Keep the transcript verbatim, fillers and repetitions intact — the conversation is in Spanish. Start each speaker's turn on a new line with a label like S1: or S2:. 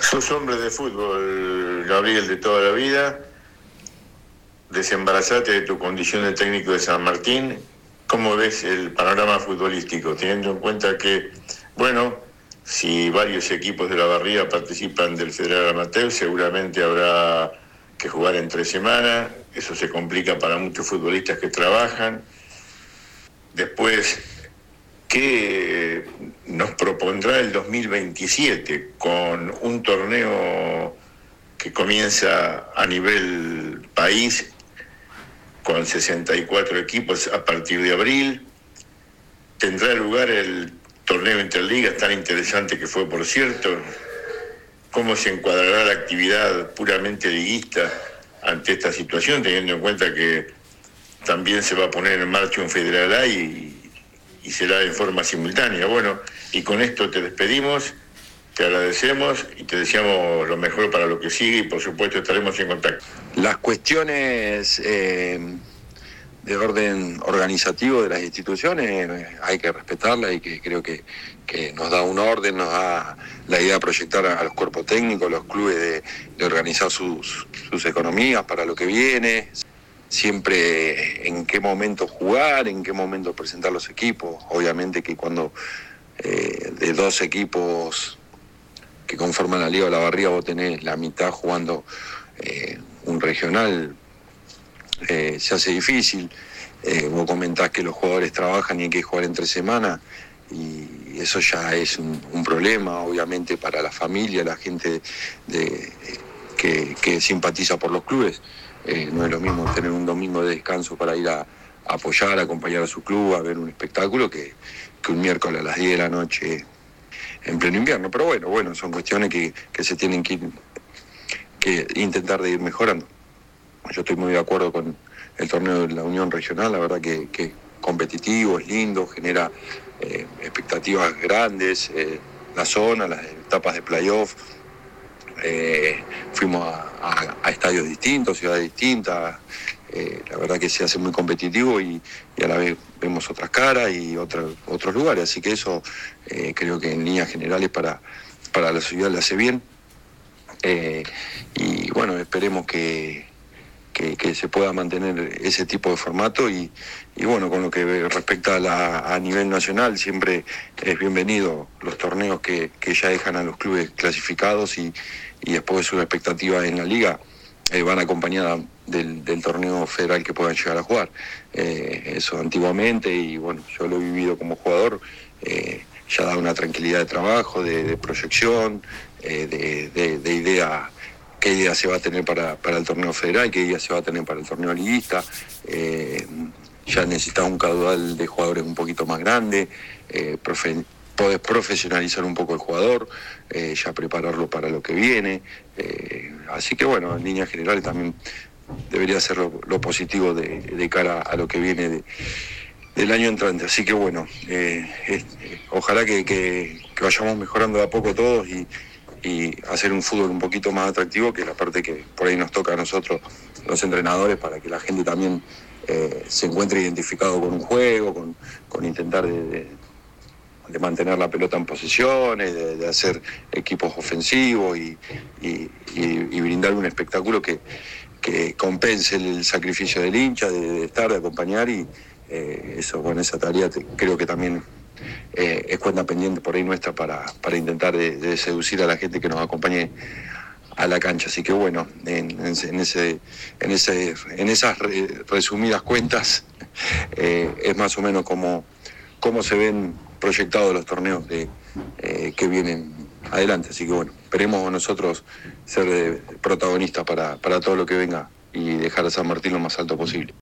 S1: Sos hombre de fútbol, Gabriel, de toda la vida. Desembarazate de tu condición de técnico de San Martín. ¿Cómo ves el panorama futbolístico? Teniendo en cuenta que, bueno, si varios equipos de la barriga participan del Federal Amateur, seguramente habrá que jugar en tres semanas. Eso se complica para muchos futbolistas que trabajan. Después, ¿qué nos propondrá el dos mil veintisiete con un torneo que comienza a nivel país con sesenta y cuatro equipos a partir de abril? ¿Tendrá lugar el torneo interligas tan interesante que fue, por cierto? ¿Cómo se encuadrará la actividad puramente liguista ante esta situación, teniendo en cuenta que también se va a poner en marcha un Federal A y y será en forma simultánea? Bueno, y con esto te despedimos, te agradecemos y te deseamos lo mejor para lo que sigue y por supuesto estaremos en contacto.
S2: Las cuestiones eh, de orden organizativo de las instituciones hay que respetarlas y que creo que, que nos da un orden, nos da la idea de proyectar a los cuerpos técnicos, los clubes de, de organizar sus, sus economías para lo que viene. Siempre en qué momento jugar, en qué momento presentar los equipos. Obviamente que cuando eh, de dos equipos que conforman la Liga de la Barriga vos tenés la mitad jugando eh, un regional, eh, se hace difícil. Eh, vos comentás que los jugadores trabajan y hay que jugar entre semanas y eso ya es un, un problema, obviamente, para la familia, la gente de, de, que, que simpatiza por los clubes. Eh, no es lo mismo tener un domingo de descanso para ir a, a apoyar, a acompañar a su club, a ver un espectáculo, que, que un miércoles a las diez de la noche en pleno invierno. Pero bueno, bueno, son cuestiones que, que se tienen que, ir, que intentar de ir mejorando. Yo estoy muy de acuerdo con el torneo de la Unión Regional, la verdad que, que es competitivo, es lindo, genera eh, expectativas grandes, eh, la zona, las etapas de playoff. Eh, fuimos a, a, a estadios distintos, ciudades distintas, eh, la verdad que se hace muy competitivo y, y a la vez vemos otras caras y otra, otros lugares, así que eso eh, creo que en líneas generales para, para la ciudad le hace bien, eh, y bueno, esperemos que, que, que se pueda mantener ese tipo de formato y, y bueno, con lo que respecta a, la, a nivel nacional, siempre es bienvenido los torneos que, que ya dejan a los clubes clasificados y y después sus expectativas en la liga eh, van acompañadas del, del torneo federal que puedan llegar a jugar. Eh, eso antiguamente, y bueno, yo lo he vivido como jugador, eh, ya da una tranquilidad de trabajo, de, de proyección, eh, de, de, de idea, qué idea se va a tener para, para el torneo federal, qué idea se va a tener para el torneo liguista. Eh, ya necesitas un caudal de jugadores un poquito más grande, eh, profe, podés profesionalizar un poco el jugador, eh, ya prepararlo para lo que viene. Eh, así que bueno, en líneas generales también debería ser lo, lo positivo de, de cara a lo que viene de, del año entrante. Así que bueno, eh, es, eh, ojalá que, que, que vayamos mejorando de a poco todos y, y hacer un fútbol un poquito más atractivo, que es la parte que por ahí nos toca a nosotros, los entrenadores, para que la gente también eh, se encuentre identificado con un juego, con, con intentar de, de de mantener la pelota en posiciones, de, de hacer equipos ofensivos y, y, y, y brindar un espectáculo que, que compense el sacrificio del hincha, de, de estar, de acompañar, y eh, eso, bueno, esa tarea te, creo que también eh, es cuenta pendiente por ahí nuestra para, para intentar de, de seducir a la gente que nos acompañe a la cancha. Así que bueno, en, en, en, ese, en, ese, en esas re, resumidas cuentas eh, es más o menos como, como se ven proyectados los torneos de, eh, que vienen adelante. Así que bueno, esperemos nosotros ser eh, protagonistas para, para todo lo que venga y dejar a San Martín lo más alto posible.